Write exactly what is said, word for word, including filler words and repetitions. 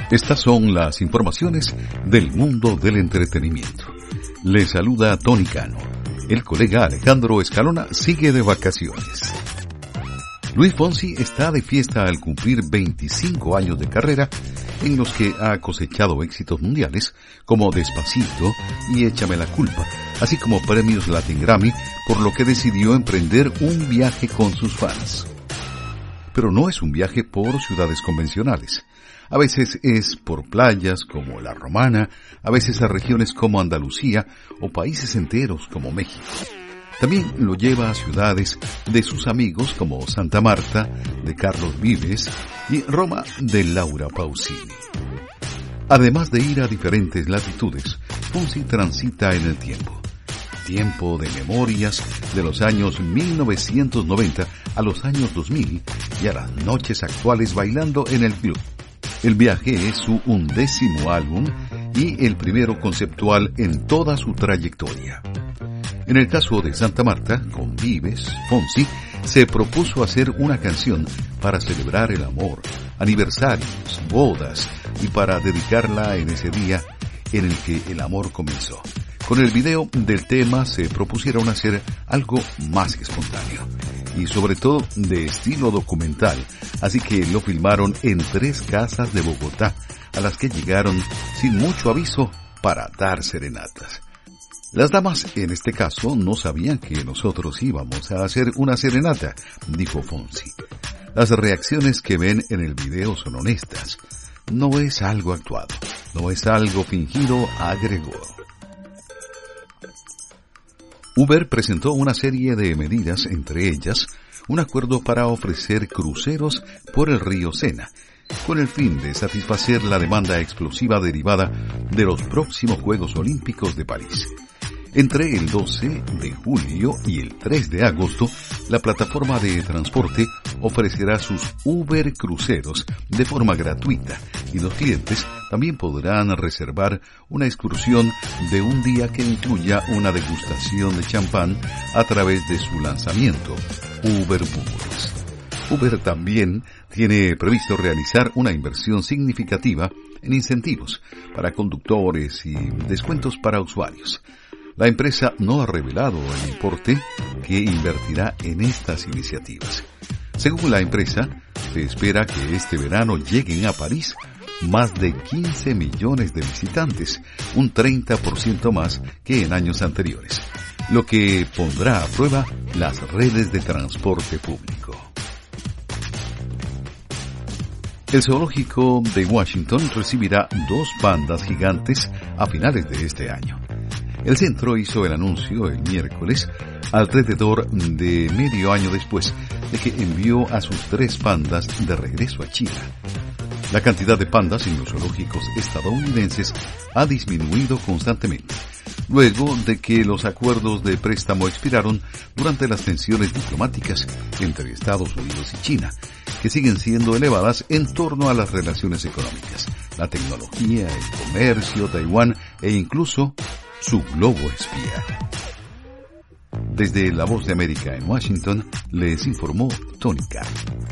Estas son las informaciones del mundo del entretenimiento. Le saluda Tony Cano. El colega Alejandro Escalona sigue de vacaciones. Luis Fonsi está de fiesta al cumplir veinticinco años de carrera, en los que ha cosechado éxitos mundiales como Despacito y Échame la culpa, así como premios Latin Grammy, por lo que decidió emprender un viaje con sus fans. Pero no es un viaje por ciudades convencionales. A veces es por playas como La Romana, a veces a regiones como Andalucía o países enteros como México. También lo lleva a ciudades de sus amigos como Santa Marta, de Carlos Vives, y Roma, de Laura Pausini. Además de ir a diferentes latitudes, Fonsi transita en el tiempo. Tiempo de memorias de los años mil novecientos noventa a los años dos mil y a las noches actuales bailando en el club. El viaje es su undécimo álbum y el primero conceptual en toda su trayectoria. En el caso de Santa Marta, con Vives, Fonsi se propuso hacer una canción para celebrar el amor, aniversarios, bodas y para dedicarla en ese día en el que el amor comenzó. Con el video del tema se propusieron hacer algo más espontáneo y sobre todo de estilo documental, así que lo filmaron en tres casas de Bogotá, a las que llegaron sin mucho aviso para dar serenatas. Las damas, en este caso, no sabían que nosotros íbamos a hacer una serenata, dijo Fonsi. Las reacciones que ven en el video son honestas. No es algo actuado, no es algo fingido, agregó. Uber presentó una serie de medidas, entre ellas un acuerdo para ofrecer cruceros por el río Sena, con el fin de satisfacer la demanda explosiva derivada de los próximos Juegos Olímpicos de París. Entre el doce de julio y el tres de agosto, la plataforma de transporte ofrecerá sus Uber cruceros de forma gratuita y los clientes también podrán reservar una excursión de un día que incluya una degustación de champán a través de su lanzamiento, Uber Bubbles. Uber también tiene previsto realizar una inversión significativa en incentivos para conductores y descuentos para usuarios. La empresa no ha revelado el importe que invertirá en estas iniciativas. Según la empresa, se espera que este verano lleguen a París más de quince millones de visitantes, un treinta por ciento más que en años anteriores, lo que pondrá a prueba las redes de transporte público. El zoológico de Washington recibirá dos pandas gigantes a finales de este año. El centro hizo el anuncio el miércoles, alrededor de medio año después de que envió a sus tres pandas de regreso a China. La cantidad de pandas en los zoológicos estadounidenses ha disminuido constantemente, luego de que los acuerdos de préstamo expiraron durante las tensiones diplomáticas entre Estados Unidos y China, que siguen siendo elevadas en torno a las relaciones económicas, la tecnología, el comercio, Taiwán e incluso su globo espía. Desde La Voz de América en Washington, les informó Tony Cano.